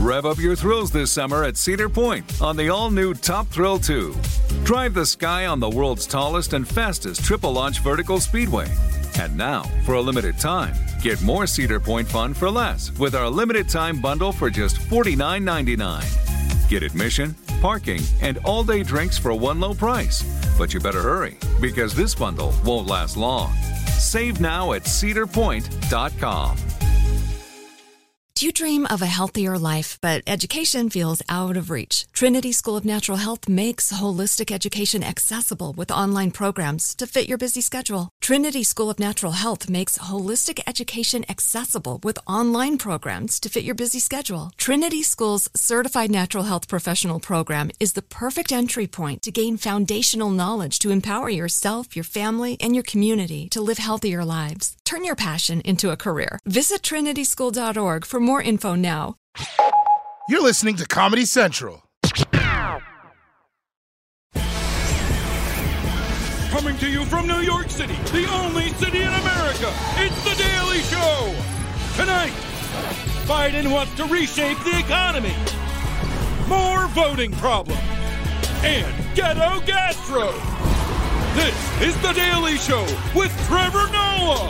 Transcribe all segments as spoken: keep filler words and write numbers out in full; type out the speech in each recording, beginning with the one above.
Rev up your thrills this summer at Cedar Point on the all-new Top Thrill two. Drive the sky on the world's tallest and fastest triple-launch vertical speedway. And now, for a limited time, get more Cedar Point fun for less with our limited-time bundle for just forty-nine ninety-nine. Get admission, parking, and all-day drinks for one low price. But you better hurry, because this bundle won't last long. Save now at cedar point dot com. Do you dream of a healthier life, but education feels out of reach? Trinity School of Natural Health makes holistic education accessible with online programs to fit your busy schedule. Trinity School of Natural Health makes holistic education accessible with online programs to fit your busy schedule. Trinity School's Certified Natural Health Professional Program is the perfect entry point to gain foundational knowledge to empower yourself, your family, and your community to live healthier lives. Turn your passion into a career. Visit trinity school dot org for more info now. You're listening to Comedy Central. Coming to you from New York City, the only city in America, it's The Daily Show. Tonight, Biden wants to reshape the economy. More voting problems. And ghetto gastro. This is The Daily Show with Trevor Noah.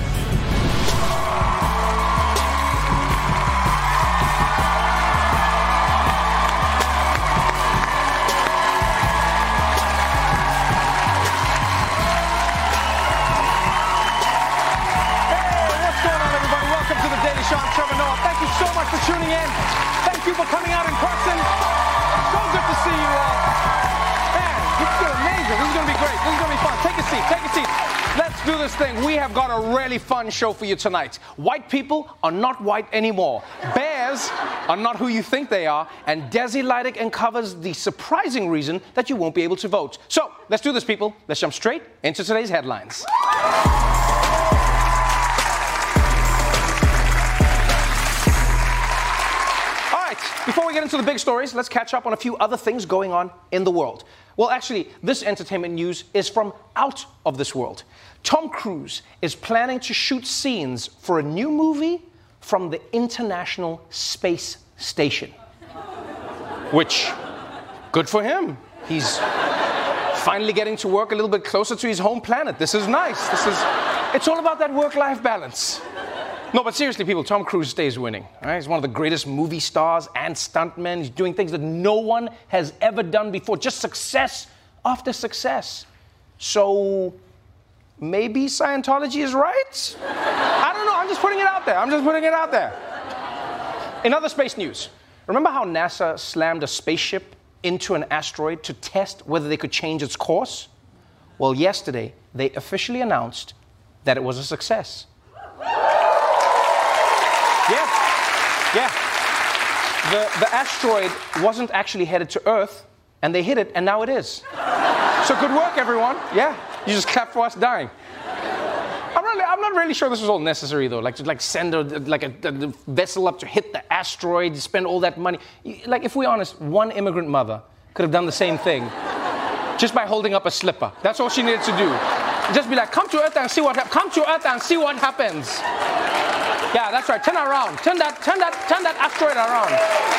Sean Trevor Noah. Thank you so much for tuning in. Thank you for coming out in person. So good to see you all. Man, this is amazing. This is going to be great. This is going to be fun. Take a seat. Take a seat. Let's do this thing. We have got a really fun show for you tonight. White people are not white anymore. Bears are not who you think they are. And Desi Lydic uncovers the surprising reason that you won't be able to vote. So, let's do this, people. Let's jump straight into today's headlines. Before we get into the big stories, let's catch up on a few other things going on in the world. Well, actually, this entertainment news is from out of this world. Tom Cruise is planning to shoot scenes for a new movie from the International Space Station. Which, good for him. He's finally getting to work a little bit closer to his home planet. This is nice. This is, it's all about that work-life balance. No, but seriously, people, Tom Cruise stays winning. Right? He's one of the greatest movie stars and stuntmen. He's doing things that no one has ever done before. Just success after success. So maybe Scientology is right? I don't know. I'm just putting it out there. I'm just putting it out there. In other space news, remember how NASA slammed a spaceship into an asteroid to test whether they could change its course? Well, yesterday, they officially announced that it was a success. Yeah, yeah. The, the asteroid wasn't actually headed to Earth, and they hit it, and now it is. So good work, everyone. Yeah, you just clap for us dying. I'm, really, I'm not really sure this was all necessary, though. Like to like send a, like a, a vessel up to hit the asteroid, spend all that money. Like, if we're honest, one immigrant mother could have done the same thing just by holding up a slipper. That's all she needed to do. Just be like, come to Earth and see what happens. Come to Earth and see what happens. Yeah, that's right. Turn around. Turn that, turn that, turn that asteroid around.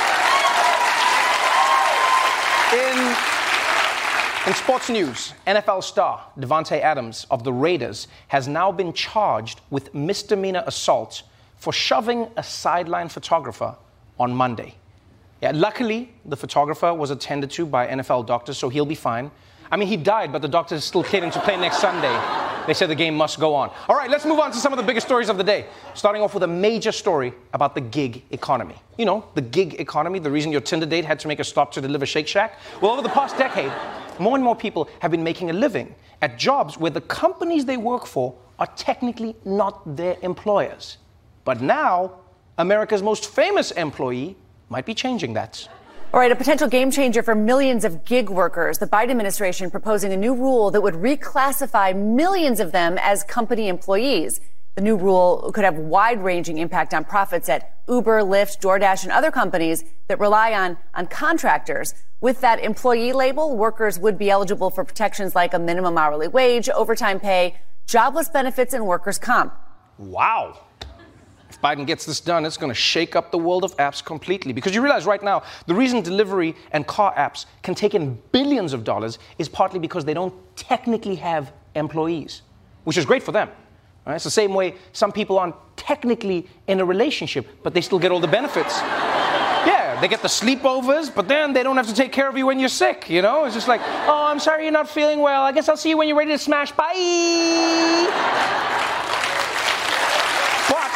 In, in sports news, N F L star Davante Adams of the Raiders has now been charged with misdemeanor assault for shoving a sideline photographer on Monday. Yeah, luckily, the photographer was attended to by N F L doctors, so he'll be fine. I mean, he died, but the doctors are still planning to play next Sunday. They said the game must go on. All right, let's move on to some of the biggest stories of the day. Starting off with a major story about the gig economy. You know, the gig economy, the reason your Tinder date had to make a stop to deliver Shake Shack. Well, over the past decade, more and more people have been making a living at jobs where the companies they work for are technically not their employers. But now, America's most famous employee might be changing that. All right, a potential game changer for millions of gig workers. The Biden administration proposing a new rule that would reclassify millions of them as company employees. The new rule could have wide-ranging impact on profits at Uber, Lyft, DoorDash, and other companies that rely on, on contractors. With that employee label, workers would be eligible for protections like a minimum hourly wage, overtime pay, jobless benefits, and workers' comp. Wow. If if Biden gets this done, it's going to shake up the world of apps completely. Because you realize right now, the reason delivery and car apps can take in billions of dollars is partly because they don't technically have employees, which is great for them. Right? It's the same way some people aren't technically in a relationship, but they still get all the benefits. Yeah, they get the sleepovers, but then they don't have to take care of you when you're sick, you know? It's just like, oh, I'm sorry you're not feeling well. I guess I'll see you when you're ready to smash. Bye! But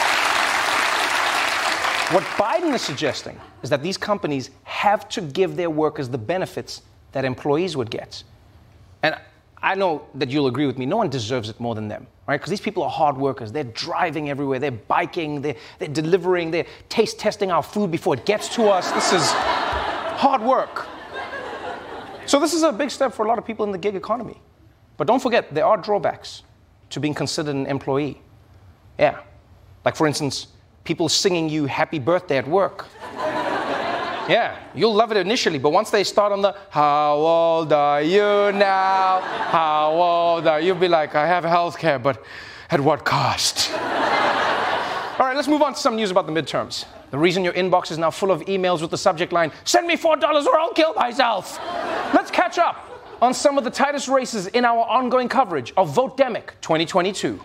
what Biden is suggesting is that these companies have to give their workers the benefits that employees would get. And I know that you'll agree with me, no one deserves it more than them, right? Because these people are hard workers. They're driving everywhere. They're biking. They're, they're delivering. They're taste testing our food before it gets to us. This is hard work. So this is a big step for a lot of people in the gig economy. But don't forget, there are drawbacks to being considered an employee. Yeah. Like, for instance, people singing you happy birthday at work. Yeah, you'll love it initially, but once they start on the, how old are you now? How old are you? You'll be like, I have health care, but at what cost? All right, let's move on to some news about the midterms. The reason your inbox is now full of emails with the subject line, send me four dollars or I'll kill myself. Let's catch up on some of the tightest races in our ongoing coverage of Vote-demic twenty twenty-two.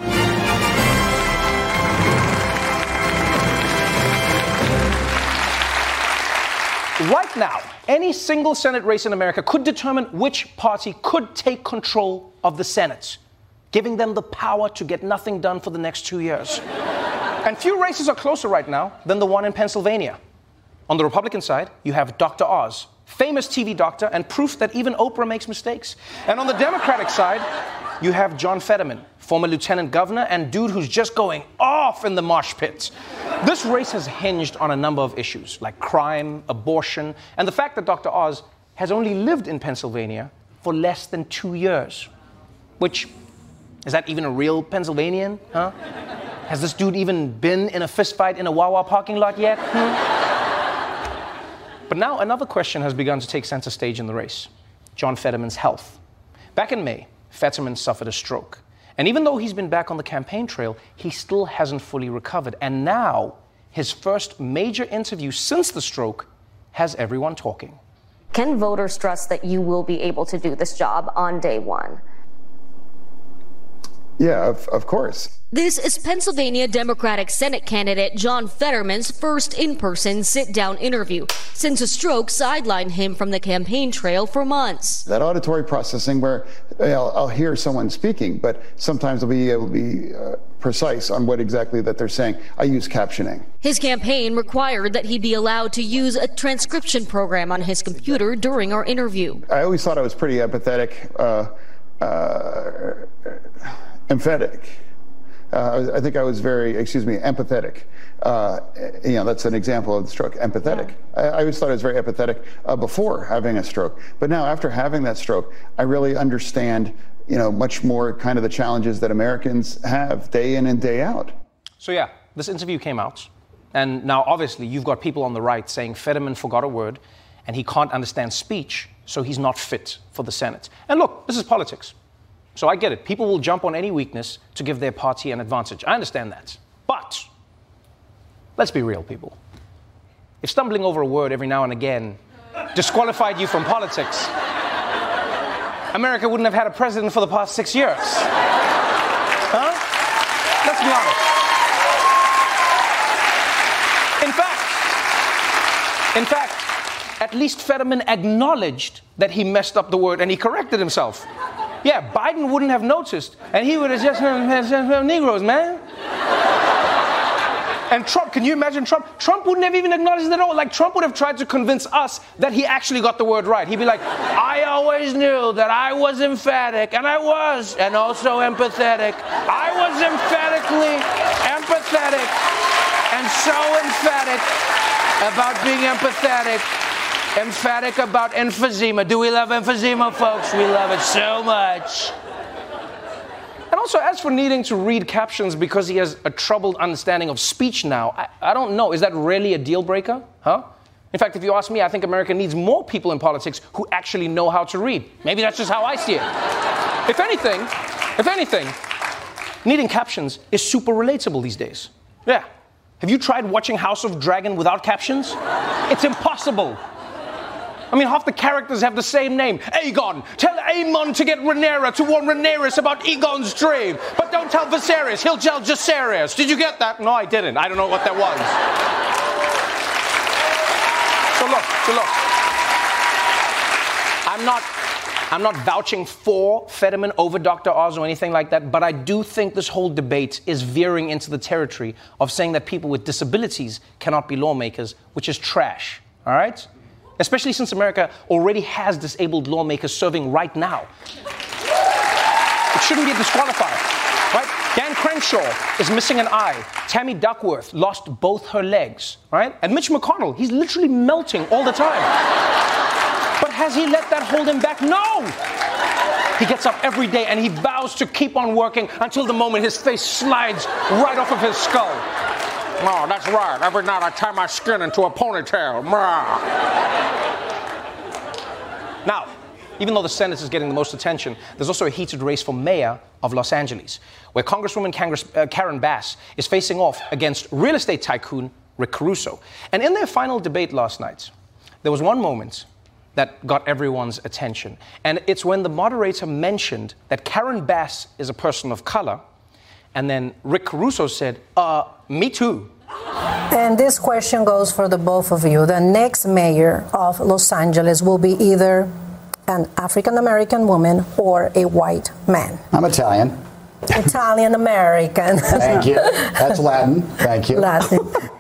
Right now, any single Senate race in America could determine which party could take control of the Senate, giving them the power to get nothing done for the next two years. And few races are closer right now than the one in Pennsylvania. On the Republican side, you have Doctor Oz, famous T V doctor and proof that even Oprah makes mistakes. And on the Democratic side, you have John Fetterman, former lieutenant governor and dude who's just going off in the mosh pit. This race has hinged on a number of issues, like crime, abortion, and the fact that Doctor Oz has only lived in Pennsylvania for less than two years. Which, is that even a real Pennsylvanian, huh? Has this dude even been in a fistfight in a Wawa parking lot yet? Hmm? But now another question has begun to take center stage in the race. John Fetterman's health. Back in May, Fetterman suffered a stroke. And even though he's been back on the campaign trail, he still hasn't fully recovered. And now, his first major interview since the stroke has everyone talking. Can voters trust that you will be able to do this job on day one? Yeah, of, of course. This is Pennsylvania Democratic Senate candidate John Fetterman's first in-person sit-down interview since a stroke sidelined him from the campaign trail for months. That auditory processing where I'll, I'll hear someone speaking, but sometimes I'll be able to be uh, precise on what exactly that they're saying. I use captioning. His campaign required that he be allowed to use a transcription program on his computer during our interview. I always thought I was pretty empathetic, uh, uh, emphatic. Uh, I think I was very, excuse me, empathetic. Uh, you know, that's an example of the stroke, empathetic. Yeah. I, I always thought I was very empathetic uh, before having a stroke. But now, after having that stroke, I really understand, you know, much more kind of the challenges that Americans have day in and day out. So yeah, this interview came out. And now, obviously, you've got people on the right saying Fetterman forgot a word and he can't understand speech, so he's not fit for the Senate. And look, this is politics. So I get it. People will jump on any weakness to give their party an advantage. I understand that. But let's be real, people. If stumbling over a word every now and again disqualified you from politics, America wouldn't have had a president for the past six years. Huh? Let's be honest. In fact, in fact, at least Fetterman acknowledged that he messed up the word and he corrected himself. Yeah, Biden wouldn't have noticed, and he would have just said, Negroes, man. And Trump, can you imagine Trump? Trump wouldn't have even acknowledged it at all. Like, Trump would have tried to convince us that he actually got the word right. He'd be like, I always knew that I was emphatic, and I was, and also empathetic. I was emphatically empathetic, and so emphatic about being empathetic. Emphatic about emphysema. Do we love emphysema, folks? We love it so much. And also, as for needing to read captions because he has a troubled understanding of speech now, I, I don't know. Is that really a deal breaker? Huh? In fact, if you ask me, I think America needs more people in politics who actually know how to read. Maybe that's just how I see it. If anything, if anything, needing captions is super relatable these days. Yeah. Have you tried watching House of Dragon without captions? It's impossible. I mean, half the characters have the same name. Aegon, tell Aemon to get Rhaenyra to warn Rhaenyra about Aegon's dream. But don't tell Viserys, he'll tell Jacaerys. Did you get that? No, I didn't. I don't know what that was. So look, so look. I'm not, I'm not vouching for Fetterman over Doctor Oz or anything like that, but I do think this whole debate is veering into the territory of saying that people with disabilities cannot be lawmakers, which is trash, all right? Especially since America already has disabled lawmakers serving right now. It shouldn't be disqualified, right? Dan Crenshaw is missing an eye. Tammy Duckworth lost both her legs, right? And Mitch McConnell, he's literally melting all the time. But has he let that hold him back? No! He gets up every day and he vows to keep on working until the moment his face slides right off of his skull. No, that's right. Every night I tie my skin into a ponytail. Now, even though the Senate is getting the most attention, there's also a heated race for mayor of Los Angeles, where Congresswoman Congress, uh, Karen Bass is facing off against real estate tycoon Rick Caruso. And in their final debate last night, there was one moment that got everyone's attention. And it's when the moderator mentioned that Karen Bass is a person of color, and then Rick Caruso said, uh, me too. And this question goes for the both of you. The next mayor of Los Angeles will be either an African-American woman or a white man. I'm Italian. Italian-American. Thank you. That's Latin. Thank you. Latin.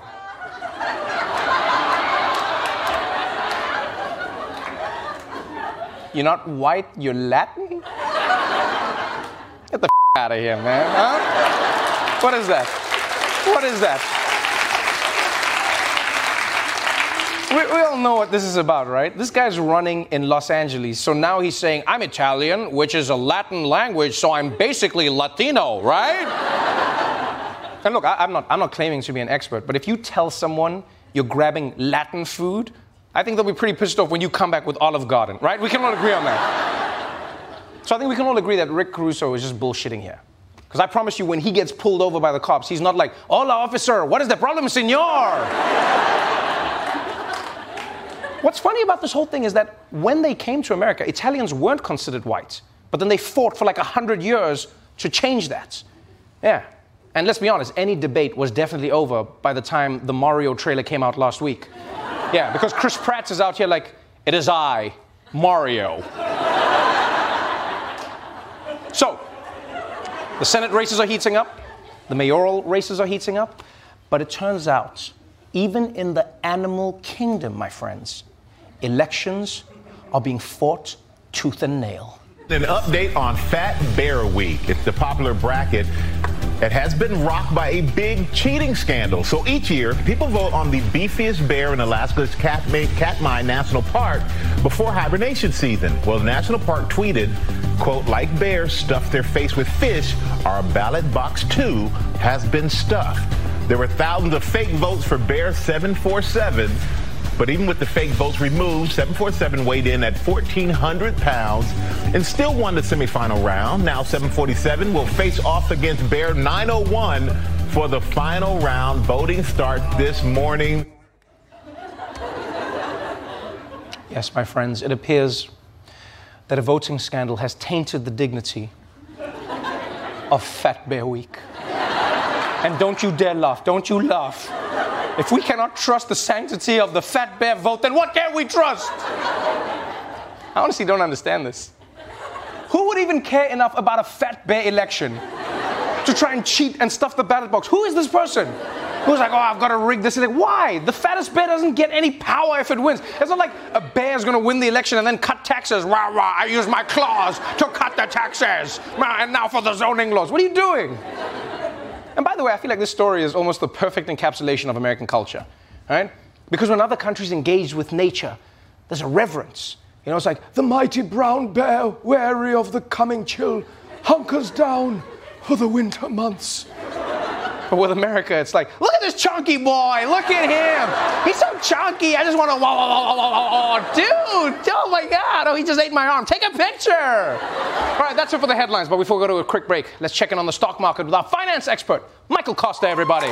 You're not white, you're Latin? Get the f*** out of here, man. Huh? What is that? What is that? We, we all know what this is about, right? This guy's running in Los Angeles, so now he's saying, I'm Italian, which is a Latin language, so I'm basically Latino, right? And look, I, I'm not, I'm not claiming to be an expert, but if you tell someone you're grabbing Latin food, I think they'll be pretty pissed off when you come back with Olive Garden, right? We can all agree on that. So I think we can all agree that Rick Caruso is just bullshitting here. Because I promise you, when he gets pulled over by the cops, he's not like, hola, officer, what is the problem, senor? What's funny about this whole thing is that when they came to America, Italians weren't considered white. But then they fought for like a hundred years to change that. Yeah. And let's be honest, any debate was definitely over by the time the Mario trailer came out last week. Yeah, because Chris Pratt is out here like, it is I, Mario. So, the Senate races are heating up, the mayoral races are heating up, but it turns out, even in the animal kingdom, my friends, elections are being fought tooth and nail. An update on Fat Bear Week. It's the popular bracket that has been rocked by a big cheating scandal. So each year, people vote on the beefiest bear in Alaska's Katmai, Katmai National Park before hibernation season. Well, the national park tweeted, quote, like bears stuff their face with fish, our ballot box two has been stuffed. There were thousands of fake votes for Bear seven four seven, but even with the fake votes removed, seven four seven weighed in at fourteen hundred pounds and still won the semifinal round. Now seven forty-seven will face off against Bear nine oh one for the final round. Voting starts this morning. Yes, my friends, it appears that a voting scandal has tainted the dignity of Fat Bear Week. And don't you dare laugh, don't you laugh. If we cannot trust the sanctity of the Fat Bear vote, then what can we trust? I honestly don't understand this. Who would even care enough about a Fat Bear election to try and cheat and stuff the ballot box? Who is this person? Who's like, oh, I've got to rig this. Like, why? The fattest bear doesn't get any power if it wins. It's not like a bear's going to win the election and then cut taxes. Rah, rah, I use my claws to cut the taxes. And now for the zoning laws. What are you doing? And by the way, I feel like this story is almost the perfect encapsulation of American culture, right? Because when other countries engage with nature, there's a reverence. You know, it's like, the mighty brown bear, wary of the coming chill, hunkers down for the winter months. But with America, it's like, look at this chunky boy, look at him. He's so so chunky. I just want to, whoa, whoa, whoa, whoa, whoa, whoa, dude. Oh my God. Oh, he just ate my arm. Take a picture. All right, that's it for the headlines. But before we go to a quick break, let's check in on the stock market with our finance expert, Michael Costa, everybody.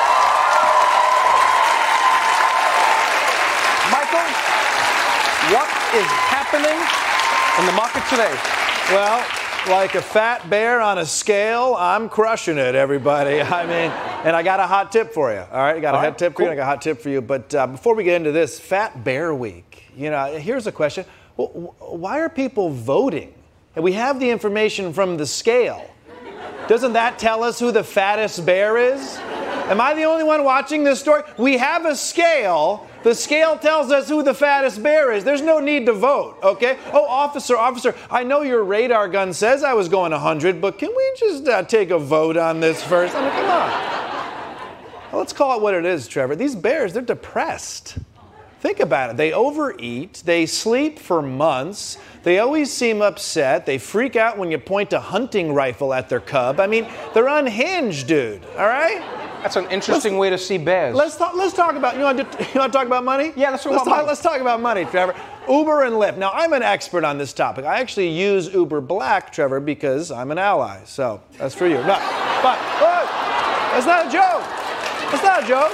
Michael, what is happening in the market today? Well, like a fat bear on a scale, I'm crushing it, everybody. I mean, and I got a hot tip for you. All right, I got a hot tip for you. I got a hot tip for you. But uh, before we get into this, Fat Bear Week. You know, here's a question: well, why are people voting? And we have the information from the scale. Doesn't that tell us who the fattest bear is? Am I the only one watching this story? We have a scale. The scale tells us who the fattest bear is. There's no need to vote, okay? Oh, officer, officer, I know your radar gun says I was going one hundred, but can we just uh, take a vote on this first? I mean, come on. Well, let's call it what it is, Trevor. These bears, they're depressed. Think about it. They overeat. They sleep for months. They always seem upset. They freak out when you point a hunting rifle at their cub. I mean, they're unhinged, dude, all right? That's an interesting let's, way to see bears. Let's talk. Let's talk about. You want to? You want to talk about money? Yeah, let's talk let's about talk, money. Let's talk about money, Trevor. Uber and Lyft. Now, I'm an expert on this topic. I actually use Uber Black, Trevor, because I'm an ally. So that's for you. No, but look, that's not a joke. That's not a joke.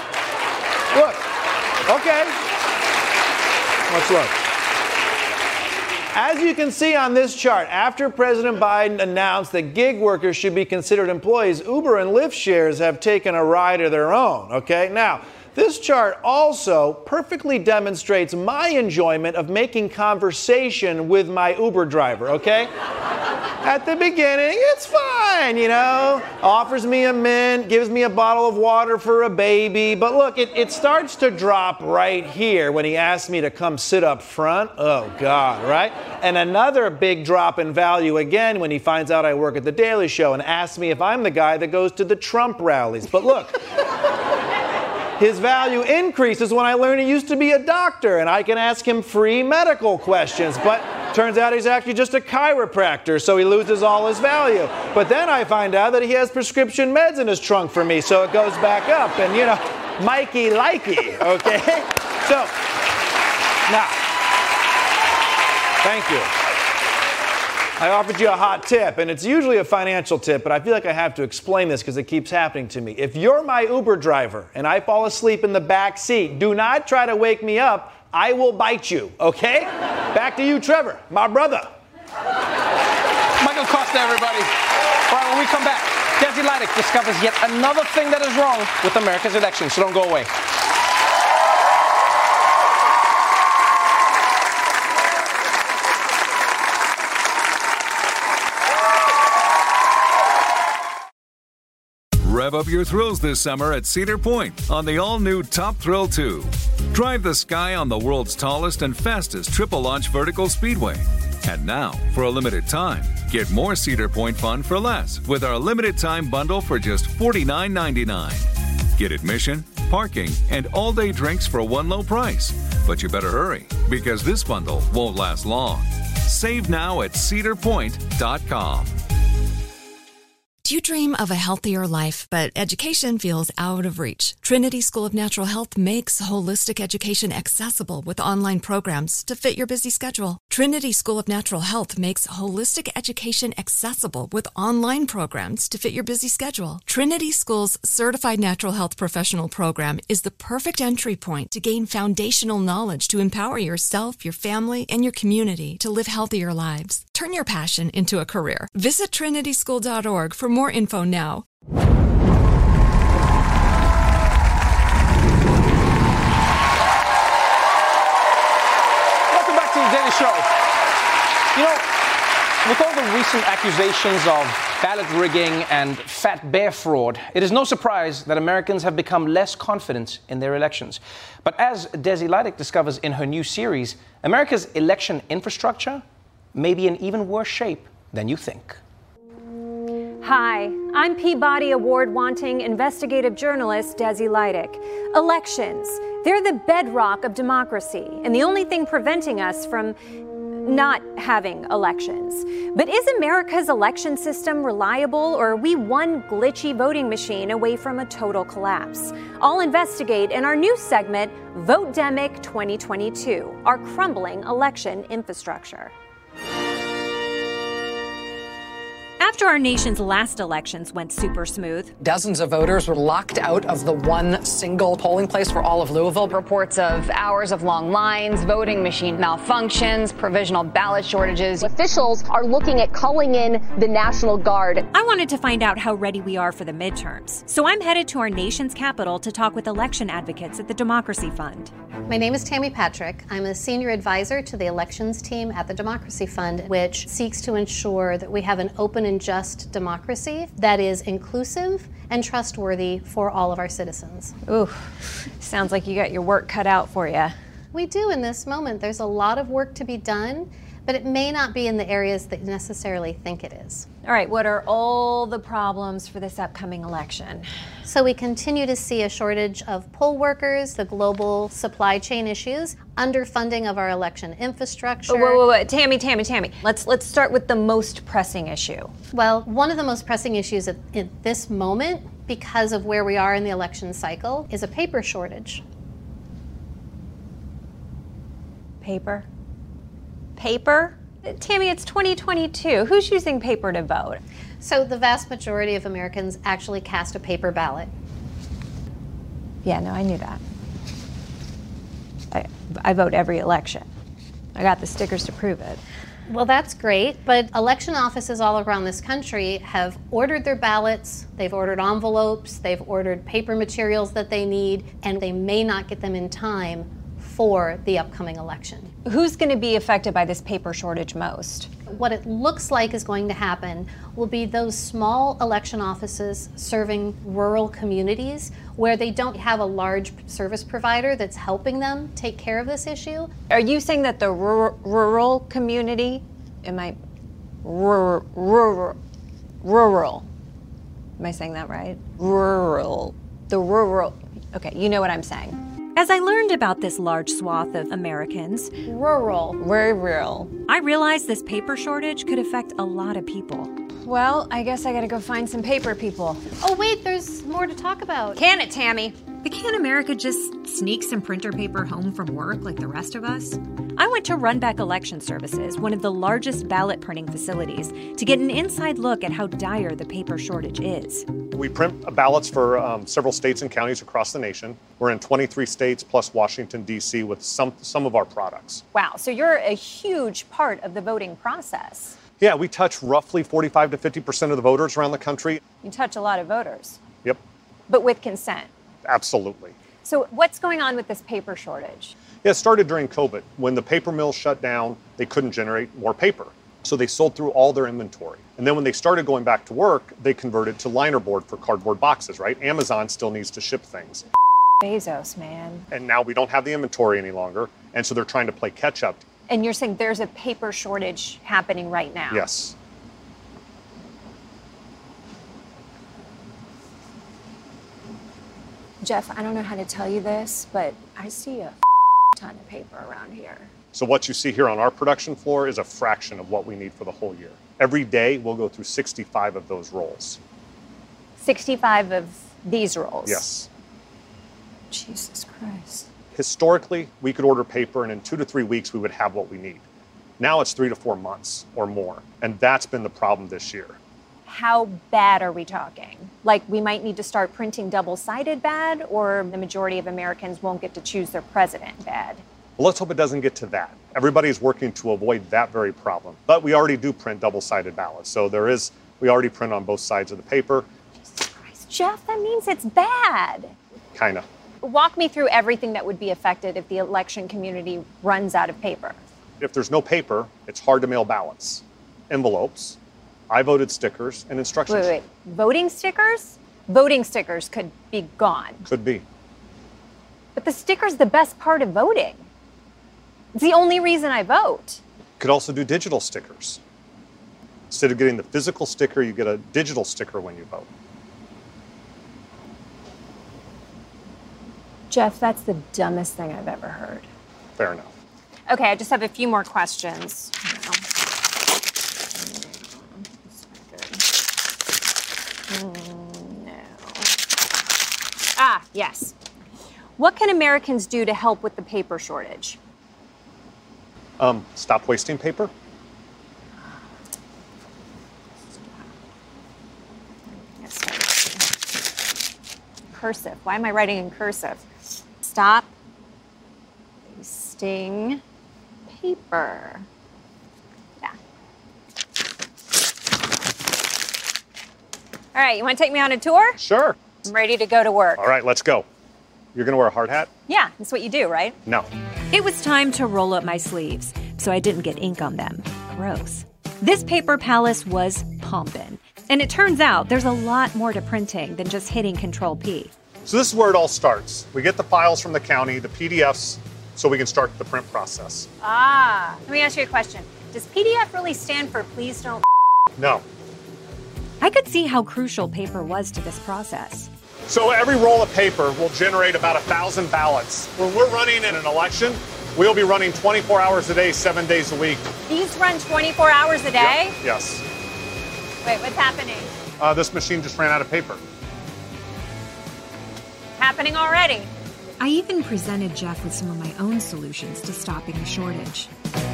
Look. Okay. Let's look. As you can see on this chart, after President Biden announced that gig workers should be considered employees, Uber and Lyft shares have taken a ride of their own, okay? Now, this chart also perfectly demonstrates my enjoyment of making conversation with my Uber driver, okay? At the beginning, it's fine, you know, offers me a mint, gives me a bottle of water for a baby. But look, it, it starts to drop right here when he asks me to come sit up front. Oh, God, right? And another big drop in value again when he finds out I work at The Daily Show and asks me if I'm the guy that goes to the Trump rallies. But look. His value increases when I learn he used to be a doctor and I can ask him free medical questions. But turns out he's actually just a chiropractor, so he loses all his value. But then I find out that he has prescription meds in his trunk for me, so it goes back up. And, you know, Mikey likey, okay? So, now, thank you. I offered you a hot tip, and it's usually a financial tip, but I feel like I have to explain this because it keeps happening to me. If you're my Uber driver and I fall asleep in the back seat, do not try to wake me up. I will bite you, okay? Back to you, Trevor, my brother. Michael Costa, everybody. All right, when we come back, Desi Lydic discovers yet another thing that is wrong with America's elections, so don't go away. Rev up your thrills this summer at Cedar Point on the all-new Top Thrill two. Drive the sky on the world's tallest and fastest triple-launch vertical speedway. And now, for a limited time, get more Cedar Point fun for less with our limited-time bundle for just forty-nine ninety-nine. Get admission, parking, and all-day drinks for one low price. But you better hurry, because this bundle won't last long. Save now at cedar point dot com. Do you dream of a healthier life, but education feels out of reach? Trinity School of Natural Health makes holistic education accessible with online programs to fit your busy schedule. Trinity School of Natural Health makes holistic education accessible with online programs to fit your busy schedule. Trinity School's Certified Natural Health Professional Program is the perfect entry point to gain foundational knowledge to empower yourself, your family, and your community to live healthier lives. Turn your passion into a career. Visit trinity school dot org for more info now. Welcome back to The Daily Show. You know, with all the recent accusations of ballot rigging and fat bear fraud, it is no surprise that Americans have become less confident in their elections. But as Desi Lydic discovers in her new series, America's election infrastructure may be in even worse shape than you think. Hi, I'm Peabody Award-wanting investigative journalist Desi Lydic. Elections, they're the bedrock of democracy, and the only thing preventing us from not having elections. But is America's election system reliable, or are we one glitchy voting machine away from a total collapse? I'll investigate in our new segment, Vote-demic twenty twenty-two, our crumbling election infrastructure. After our nation's last elections went super smooth, dozens of voters were locked out of the one single polling place for all of Louisville. Reports of hours of long lines, voting machine malfunctions, provisional ballot shortages. Officials are looking at calling in the National Guard. I wanted to find out how ready we are for the midterms. So I'm headed to our nation's capital to talk with election advocates at the Democracy Fund. My name is Tammy Patrick. I'm a senior advisor to the elections team at the Democracy Fund, which seeks to ensure that we have an open and just democracy that is inclusive and trustworthy for all of our citizens. Ooh, sounds like you got your work cut out for you. We do in this moment. There's a lot of work to be done, but it may not be in the areas that you necessarily think it is. All right, what are all the problems for this upcoming election? So we continue to see a shortage of poll workers, the global supply chain issues, underfunding of our election infrastructure. Oh, whoa, whoa, whoa. Tammy, Tammy, Tammy. Let's let's start with the most pressing issue. Well, one of the most pressing issues at, at this moment, because of where we are in the election cycle, is a paper shortage. Paper? Paper? Tammy, it's twenty twenty-two. Who's using paper to vote? So the vast majority of Americans actually cast a paper ballot. Yeah, no, I knew that. I, I vote every election. I got the stickers to prove it. Well, that's great, but election offices all around this country have ordered their ballots, they've ordered envelopes, they've ordered paper materials that they need, and they may not get them in time for the upcoming election. Who's going to be affected by this paper shortage most? What it looks like is going to happen will be those small election offices serving rural communities where they don't have a large service provider that's helping them take care of this issue. Are you saying that the rural, rural community, am I, rural, rural, rural, am I saying that right? Rural, the rural, okay, you know what I'm saying. As I learned about this large swath of Americans, rural, rural, I realized this paper shortage could affect a lot of people. Well, I guess I gotta go find some paper people. Oh wait, there's more to talk about. Can it, Tammy? But can't America just sneak some printer paper home from work like the rest of us? I went to Runback Election Services, one of the largest ballot printing facilities, to get an inside look at how dire the paper shortage is. We print ballots for um, several states and counties across the nation. We're in twenty-three states plus Washington, D C with some, some of our products. Wow, so you're a huge part of the voting process. Yeah, we touch roughly forty-five to fifty percent of the voters around the country. You touch a lot of voters. Yep. But with consent. Absolutely. So what's going on with this paper shortage? Yeah, it started during COVID. When the paper mills shut down, they couldn't generate more paper. So they sold through all their inventory. And then when they started going back to work, they converted to linerboard for cardboard boxes, right? Amazon still needs to ship things. Bezos, man. And now we don't have the inventory any longer. And so they're trying to play catch up. And you're saying there's a paper shortage happening right now? Yes. Jeff, I don't know how to tell you this, but I see a ton of paper around here. So what you see here on our production floor is a fraction of what we need for the whole year. Every day, we'll go through sixty-five of those rolls. sixty-five of these rolls? Yes. Jesus Christ. Historically, we could order paper, and in two to three weeks, we would have what we need. Now it's three to four months or more, and that's been the problem this year. How bad are we talking? Like, we might need to start printing double-sided bad, or the majority of Americans won't get to choose their president bad? Well, let's hope it doesn't get to that. Everybody's working to avoid that very problem. But we already do print double-sided ballots, so there is, we already print on both sides of the paper. Jesus Christ, Jeff, that means it's bad. Kinda. Walk me through everything that would be affected if the election community runs out of paper. If there's no paper, it's hard to mail ballots, envelopes, I voted stickers, and instructions. Wait, wait, wait. Voting stickers? Voting stickers could be gone. Could be. But the sticker's the best part of voting. It's the only reason I vote. Could also do digital stickers. Instead of getting the physical sticker, you get a digital sticker when you vote. Jeff, that's the dumbest thing I've ever heard. Fair enough. Okay, I just have a few more questions. No. Ah, yes. What can Americans do to help with the paper shortage? Um, stop wasting paper. Cursive. Why am I writing in cursive? Stop wasting paper. Yeah. All right, you want to take me on a tour? Sure. I'm ready to go to work. All right, let's go. You're going to wear a hard hat? Yeah, that's what you do, right? No. It was time to roll up my sleeves, so I didn't get ink on them. Gross. This paper palace was pumping. And it turns out there's a lot more to printing than just hitting Control P. So this is where it all starts. We get the files from the county, the P D Fs, so we can start the print process. Ah, let me ask you a question. Does P D F really stand for please don't? No. I could see how crucial paper was to this process. So every roll of paper will generate about a thousand ballots. When we're running in an election, we'll be running twenty-four hours a day, seven days a week. These run twenty-four hours a day? Yep. Yes. Wait, what's happening? Uh, this machine just ran out of paper. Happening already. I even presented Jeff with some of my own solutions to stopping the shortage.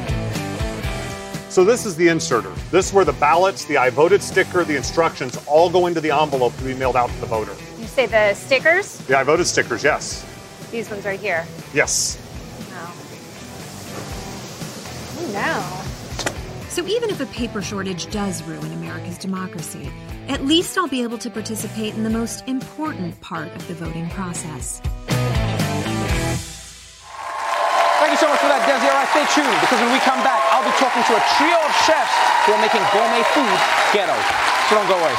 So this is the inserter. This is where the ballots, the I voted sticker, the instructions all go into the envelope to be mailed out to the voter. You say the stickers? The I voted stickers, yes. These ones right here. Yes. Oh. Oh no. So even if a paper shortage does ruin America's democracy, at least I'll be able to participate in the most important part of the voting process. Thank you so much for that, Desi. All right, stay tuned, because when we come back, I'll be talking to a trio of chefs who are making gourmet food ghetto. So don't go away.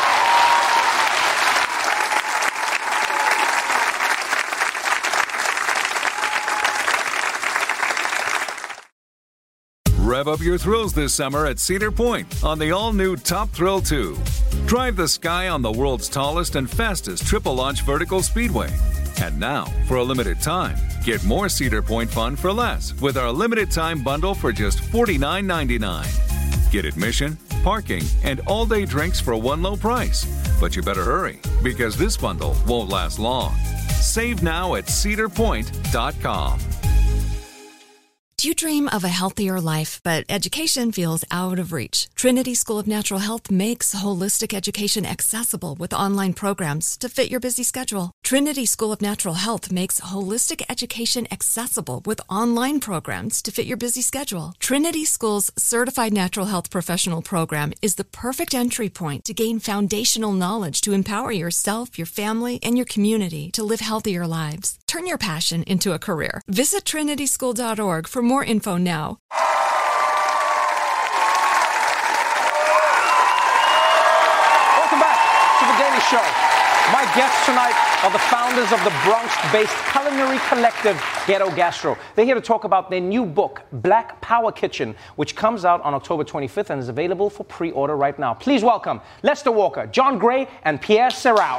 Rev up your thrills this summer at Cedar Point on the all-new Top Thrill two. Drive the sky on the world's tallest and fastest triple-launch vertical speedway. And now, for a limited time, get more Cedar Point fun for less with our limited-time bundle for just forty-nine ninety-nine. Get admission, parking, and all-day drinks for one low price. But you better hurry, because this bundle won't last long. Save now at cedar point dot com. Do you dream of a healthier life, but education feels out of reach? Trinity School of Natural Health makes holistic education accessible with online programs to fit your busy schedule. Trinity School of Natural Health makes holistic education accessible with online programs to fit your busy schedule. Trinity School's Certified Natural Health Professional Program is the perfect entry point to gain foundational knowledge to empower yourself, your family, and your community to live healthier lives. Turn your passion into a career. Visit trinity school dot org for more info now. Welcome back to The Daily Show. My guests tonight are the founders of the Bronx-based culinary collective Ghetto Gastro. They're here to talk about their new book, Black Power Kitchen, which comes out on October twenty-fifth and is available for pre-order right now. Please welcome Lester Walker, John Gray, and Pierre Serrao.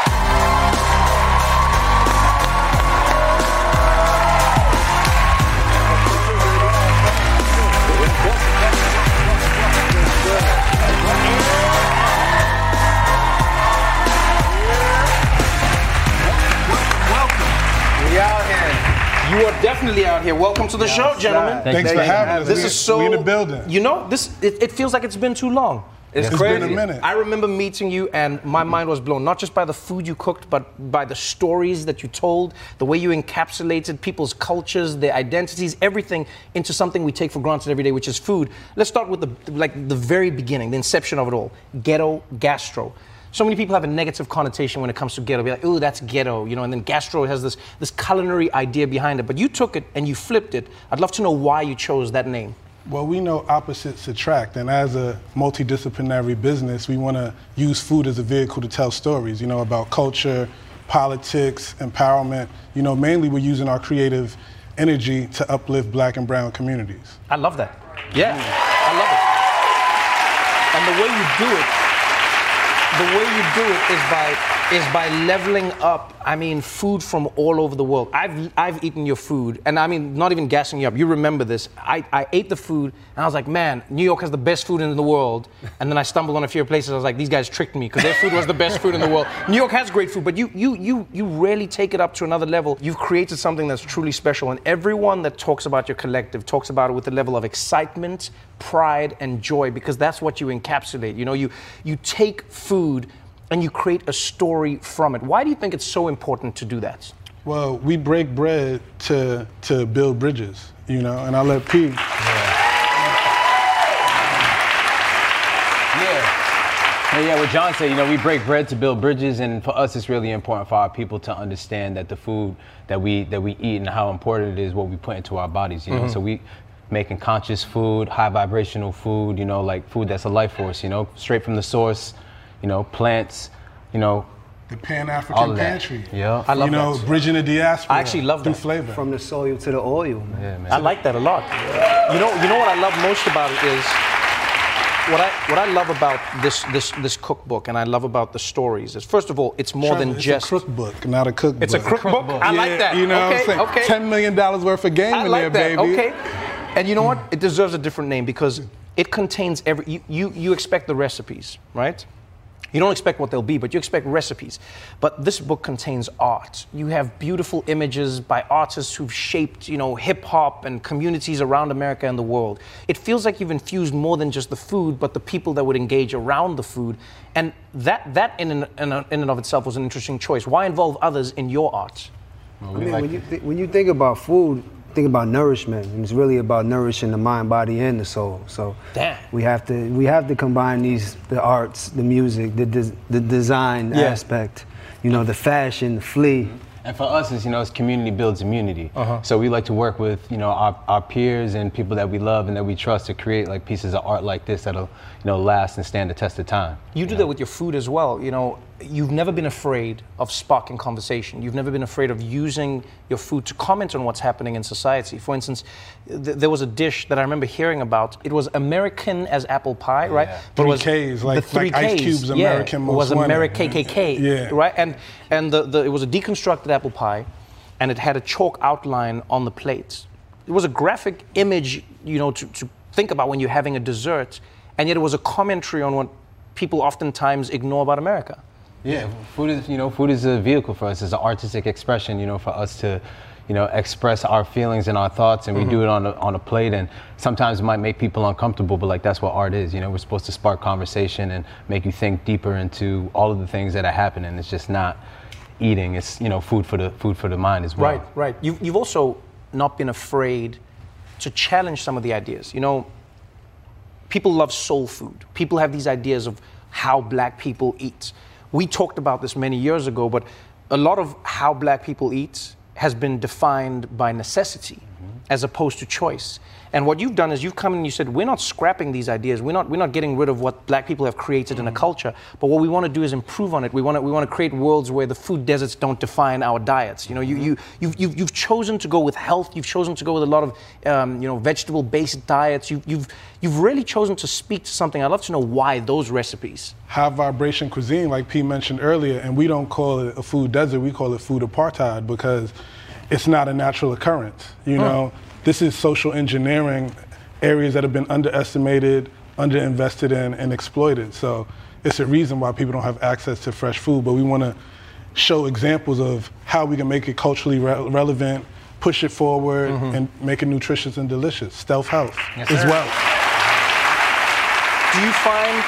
You are definitely out here. Welcome to the yes, show, gentlemen. Thanks, Thanks for having us. This is so. We in the building. You know, this. It, it feels like it's been too long. It's yes, crazy. It's been a minute. I remember meeting you, and my mind was blown, not just by the food you cooked, but by the stories that you told, the way you encapsulated people's cultures, their identities, everything into something we take for granted every day, which is food. Let's start with the like the very beginning, the inception of it all. Ghetto Gastro. So many people have a negative connotation when it comes to ghetto. Be like, ooh, that's ghetto, you know, and then gastro has this, this culinary idea behind it. But you took it and you flipped it. I'd love to know why you chose that name. Well, we know opposites attract, and as a multidisciplinary business, we want to use food as a vehicle to tell stories, you know, about culture, politics, empowerment. You know, mainly we're using our creative energy to uplift Black and brown communities. I love that. Yeah, I love it. And the way you do it, The way you do it is by is by leveling up, I mean, food from all over the world. I've I've eaten your food, and I mean, not even gassing you up. You remember this. I, I ate the food, and I was like, man, New York has the best food in the world. And then I stumbled on a few places. I was like, these guys tricked me, because their food was the best food in the world. New York has great food, but you you you you really take it up to another level. You've created something that's truly special, and everyone that talks about your collective talks about it with a level of excitement, pride, and joy, because that's what you encapsulate. You know, you you take food and you create a story from it. Why do you think it's so important to do that? Well, we break bread to to build bridges, you know, and I'll let P. Yeah. yeah. Yeah, what John said, you know, we break bread to build bridges, and for us, it's really important for our people to understand that the food that we that we eat and how important it is what we put into our bodies, you know. Mm-hmm. So we making conscious food, high vibrational food, you know, like food that's a life force, you know, straight from the source. You know, plants, you know. The Pan-African Pantry. Yeah. I love you know, that. bridging the diaspora. I actually love through that. flavor. From the soil to the oil, man. Yeah, man. I like that a lot. You know, you know what I love most about it is what I what I love about this this this cookbook, and I love about the stories is, first of all, it's more Trevor, than it's just a cookbook, not a cookbook. It's a cookbook. I yeah, like that. You know okay, what I'm saying? okay. Ten million dollars worth of game I in like there, that. baby. Okay. And you know what? It deserves a different name because it contains every. You you, you expect the recipes, right? You don't expect what they'll be, but you expect recipes. But this book contains art. You have beautiful images by artists who've shaped, you know, hip hop and communities around America and the world. It feels like you've infused more than just the food, but the people that would engage around the food. And that, that in, and, in, in and of itself was an interesting choice. Why involve others in your art? Well, I mean, like when, you th- when you think about food, think about nourishment, and it's really about nourishing the mind, body, and the soul. So Damn. we have to we have to combine these the arts, the music, the des- the design Yeah. aspect, you know, the fashion, the flea. And for us, it's, you know, it's community builds immunity. Uh-huh. So we like to work with, you know, our, our peers and people that we love and that we trust to create like pieces of art like this that'll, you know, last and stand the test of time. You do that with your food as well. You know, you've never been afraid of sparking conversation. You've never been afraid of using your food to comment on what's happening in society. For instance, th- there was a dish that I remember hearing about. It was American as apple pie, right? Yeah. But it Three was Ks, like- the three like Ice Ks. Cube's Yeah, American it Most was Wanted. American K K K, Yeah. right? And and the, the, it was a deconstructed apple pie, and it had a chalk outline on the plate. It was a graphic image, you know, to, to think about when you're having a dessert, and yet it was a commentary on what people oftentimes ignore about America. Yeah, food is, you know, food is a vehicle for us. It's an artistic expression, you know, for us to, you know, express our feelings and our thoughts, and we Mhm. do it on a, on a plate, and sometimes it might make people uncomfortable, but like that's what art is, you know, we're supposed to spark conversation and make you think deeper into all of the things that are happening. It's just not eating, it's, you know, food for the food for the mind as well. Right, right. You've, you've also not been afraid to challenge some of the ideas. You know, people love soul food. People have these ideas of how black people eat. We talked about this many years ago, but a lot of how black people eat has been defined by necessity mm-hmm. as opposed to choice. And what you've done is you've come in and you said, we're not scrapping these ideas. We're not, we're not getting rid of what black people have created mm-hmm. in a culture, but what we want to do is improve on it. We want to, we want to create worlds where the food deserts don't define our diets. You know, you, you, you've, you've, you've chosen to go with health. You've chosen to go with a lot of, um, you know, vegetable-based diets. You, you've, you've really chosen to speak to something. I'd love to know why those recipes. High vibration cuisine, like P mentioned earlier, and we don't call it a food desert, we call it food apartheid because it's not a natural occurrence. You Huh. know, this is social engineering areas that have been underestimated, underinvested in, and exploited. So it's a reason why people don't have access to fresh food, but we want to show examples of how we can make it culturally re- relevant, push it forward, mm-hmm. and make it nutritious and delicious. Stealth health Yes, as sir. well. Do you find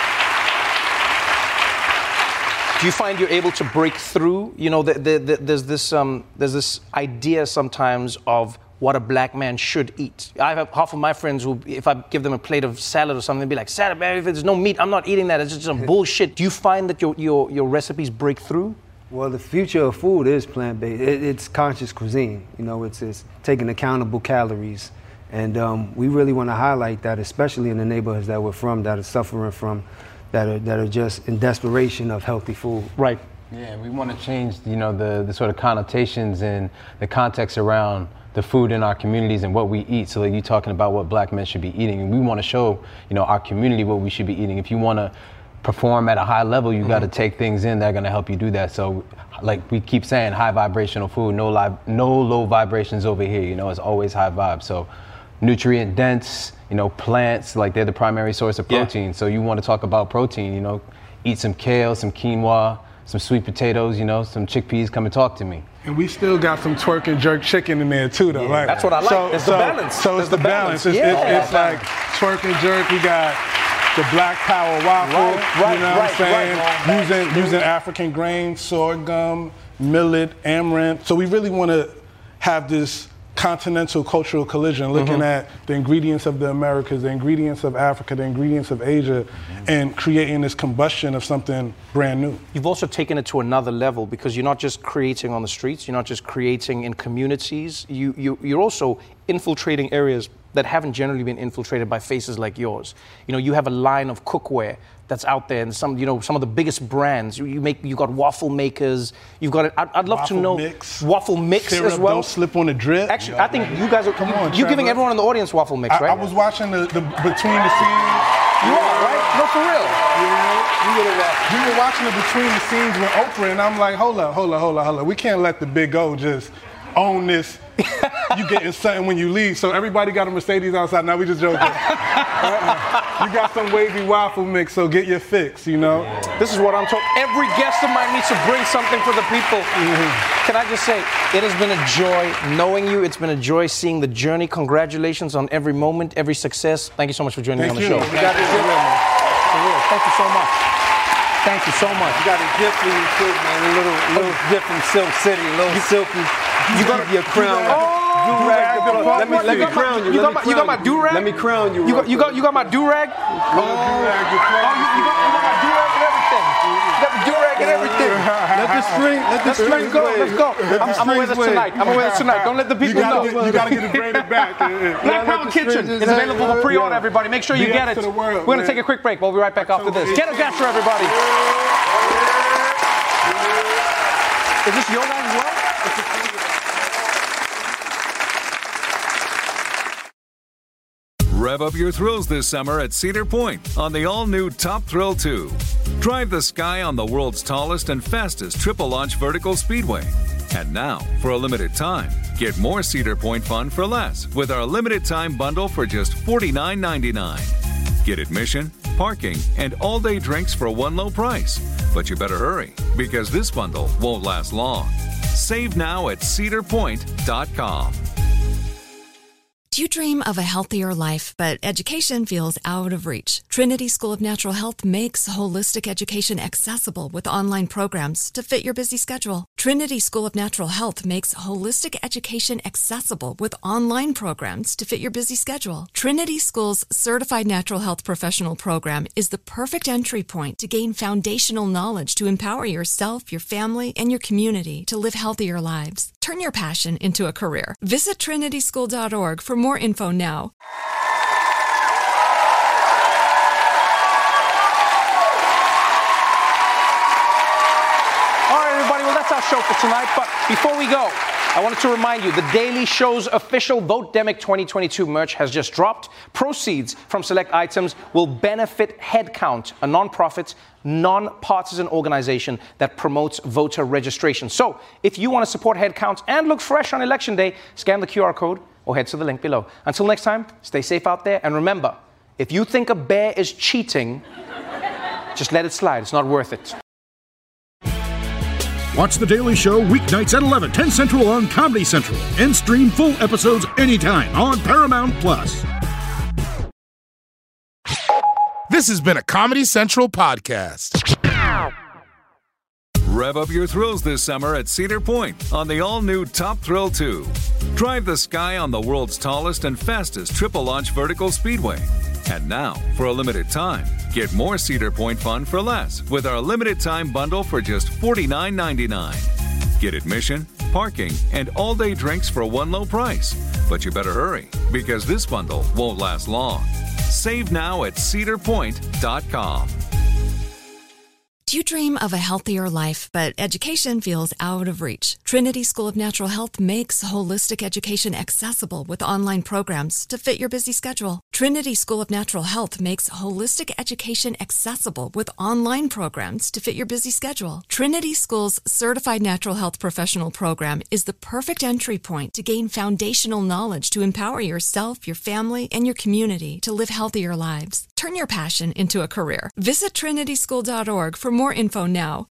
do you find you're able to break through? You know, the, the, the, there's this um, there's this idea sometimes of what a black man should eat. I have half of my friends who, if I give them a plate of salad or something, they'd be like, "Salad, man, if there's no meat, I'm not eating that. It's just some bullshit." Do you find that your your your recipes break through? Well, the future of food is plant-based. It, it's conscious cuisine. You know, it's, it's taking accountable calories. And um, we really want to highlight that, especially in the neighborhoods that we're from, that are suffering from, that are that are just in desperation of healthy food. Right. Yeah, we want to change, you know, the, the sort of connotations and the context around the food in our communities and what we eat. So like you're talking about what black men should be eating, and we want to show, you know, our community what we should be eating. If you want to perform at a high level, you mm-hmm. got to take things in that are going to help you do that. So, like we keep saying, high vibrational food, no live, no low vibrations over here. You know, it's always high vibe. So, nutrient dense, you know, plants, like they're the primary source of protein. Yeah. So you want to talk about protein, you know, eat some kale, some quinoa, some sweet potatoes, you know, some chickpeas, come and talk to me. And we still got some twerk and jerk chicken in there too, though. Yeah, right? That's what I like. So, it's so, the balance. So it's, it's the, the balance. balance. It's, yeah. it's, it's like twerk and jerk. We got the black power waffle. Right, right, you know right, what I'm saying? Right, right. Using using African grains, sorghum, millet, amaranth. So we really want to have this continental cultural collision, looking mm-hmm. at the ingredients of the Americas, the ingredients of Africa, the ingredients of Asia, mm-hmm. and creating this combustion of something brand new. You've also taken it to another level because you're not just creating on the streets, you're not just creating in communities, you, you, you're also infiltrating areas that haven't generally been infiltrated by faces like yours. You know, you have a line of cookware that's out there, and some, you know, some of the biggest brands. You, you make, you got waffle makers. You've got it. I'd, I'd love waffle to know mix. waffle mix Syrup, as well. Don't slip on the drip. Actually, I think you guys are. Come you, on, you're giving everyone in the audience waffle mix, I, right? I was watching the, the between the scenes. You are, right? No, for real. Yeah, we were, we were watching the between the scenes with Oprah, and I'm like, hold up, hold up, hold up, hold up. We can't let the Big O just own this. You getting something when you leave. So everybody got a Mercedes outside. Now we just joking. uh-uh. You got some wavy waffle mix, so get your fix, you know? Yeah. This is what I'm told. Every guest of mine needs to bring something for the people. Mm-hmm. Can I just say, it has been a joy knowing you. It's been a joy seeing the journey. Congratulations on every moment, every success. Thank you so much for joining Thank me on you. the show. You got it. Thank you so much. Thank you so much. You got a gift for you too, man. A little, little gift from Silk City, a little silky. You got your crown. Oh, do-rag. Let me, let me crown you. You got my, you got my do-rag? Let me crown you. You got, you got, you got my do-rag? Oh, oh you, you, got, you got my do-rag and everything. You got the do-rag and everything. Let the string, let the string go. Let's go. I'm, I'm gonna wear this tonight. I'm gonna wear this tonight. Don't let the people you gotta know. Get, you gotta get it braided back. Black Pound Kitchen is available for pre-order. Everybody, make sure you get it. We're gonna take a quick break. We'll be right back after this. Get a Gastro, everybody. Is this your line as well? Rev up your thrills this summer at Cedar Point on the all-new Top Thrill two. Drive the sky on the world's tallest and fastest triple-launch vertical speedway. And now, for a limited time, get more Cedar Point fun for less with our limited-time bundle for just forty-nine ninety-nine. Get admission, parking, and all-day drinks for one low price. But you better hurry, because this bundle won't last long. Save now at cedar point dot com. Do you dream of a healthier life, but education feels out of reach? Trinity School of Natural Health makes holistic education accessible with online programs to fit your busy schedule. Trinity School of Natural Health makes holistic education accessible with online programs to fit your busy schedule. Trinity School's Certified Natural Health Professional Program is the perfect entry point to gain foundational knowledge to empower yourself, your family, and your community to live healthier lives. Turn your passion into a career. Visit trinity school dot org for more info now. All right, everybody. Well, that's our show for tonight. But before we go, I wanted to remind you, The Daily Show's official Vote-Demic twenty twenty-two merch has just dropped. Proceeds from select items will benefit Headcount, a nonprofit, non-partisan organization that promotes voter registration. So, if you want to support Headcount and look fresh on Election Day, scan the Q R code or head to the link below. Until next time, stay safe out there. And remember, if you think a bear is cheating, just let it slide. It's not worth it. Watch The Daily Show weeknights at eleven, ten Central on Comedy Central. And stream full episodes anytime on Paramount Plus. This has been a Comedy Central podcast. Rev up your thrills this summer at Cedar Point on the all-new Top Thrill two. Drive the sky on the world's tallest and fastest triple-launch vertical speedway. And now, for a limited time, get more Cedar Point fun for less with our limited-time bundle for just forty-nine ninety-nine. Get admission, parking, and all-day drinks for one low price. But you better hurry, because this bundle won't last long. Save now at cedar point dot com. Do you dream of a healthier life, but education feels out of reach? Trinity School of Natural Health makes holistic education accessible with online programs to fit your busy schedule. Trinity School of Natural Health makes holistic education accessible with online programs to fit your busy schedule. Trinity School's Certified Natural Health Professional Program is the perfect entry point to gain foundational knowledge to empower yourself, your family, and your community to live healthier lives. Turn your passion into a career. Visit trinity school dot org for more info now.